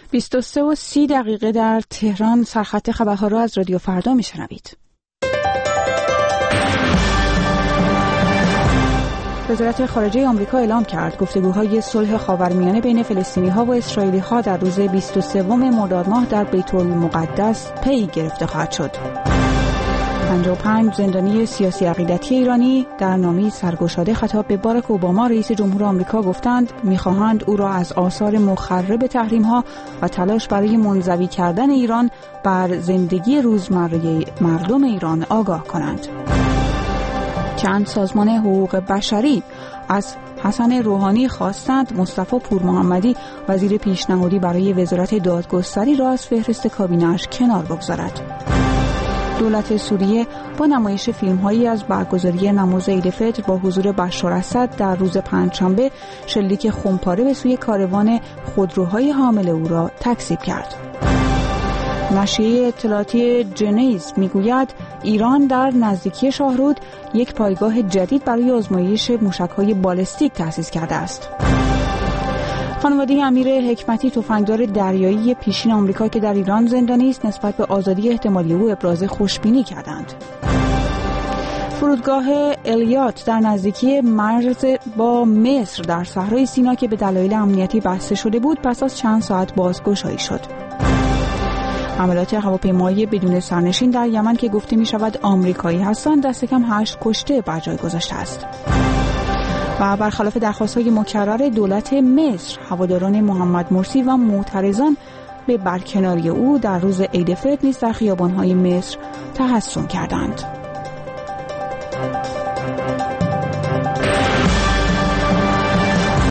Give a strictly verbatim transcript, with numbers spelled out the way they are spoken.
بیست و سه و سی دقیقه در تهران. سرخط خبرها را از رادیو فردا میشنوید. وزارت خارجه آمریکا اعلام کرد گفتگوهای صلح خاورمیانه بین فلسطینی‌ها و اسرائیلی‌ها در روز بیست و سه مرداد ماه در بیت المقدس پی گرفته خواهد شد. پنجاه و پنج زندانی سیاسی عقیدتی ایرانی در نامه‌ای سرگشاده خطاب به باراک اوباما رئیس جمهور آمریکا گفتند می‌خواهند او را از آثار مخرب تحریم‌ها و تلاش برای منزوی کردن ایران بر زندگی روزمره مردم ایران آگاه کنند. چند سازمان حقوق بشری از حسن روحانی خواستند مصطفی پورمحمدی وزیر پیشنهادی برای وزارت دادگستری را از فهرست کابینه‌اش کنار بگذارد. دولت سوریه با نمایش فیلم‌هایی از برگزاری نماز عید فطر با حضور بشار اسد در روز پنجشنبه شلیک خمپاره به سوی کاروان خودروهای حامل او را تکذیب کرد. نشریه اطلاعاتی جنیز میگوید ایران در نزدیکی شاهرود یک پایگاه جدید برای آزمایش موشک‌های بالستیک تأسیس کرده است. خانواده امیر حکمتی تفنگدار دریایی پیشین آمریکا که در ایران زندانی است نسبت به آزادی احتمالی او ابراز خوشبینی کردند. فرودگاه الیات در نزدیکی مرز با مصر در صحرای سینا که به دلایل امنیتی بسته شده بود پس از چند ساعت بازگشایی شد. حملات هواپیمایی بدون سرنشین در یمن که گفته می شود آمریکایی هستند دست کم هشت کشته بر جای گذاشته است. و برخلاف درخواست‌های مکرر دولت مصر هواداران محمد مرسی و معترضان به برکناری او در روز عید فطر نیز در خیابان‌های مصر تحصن کردند.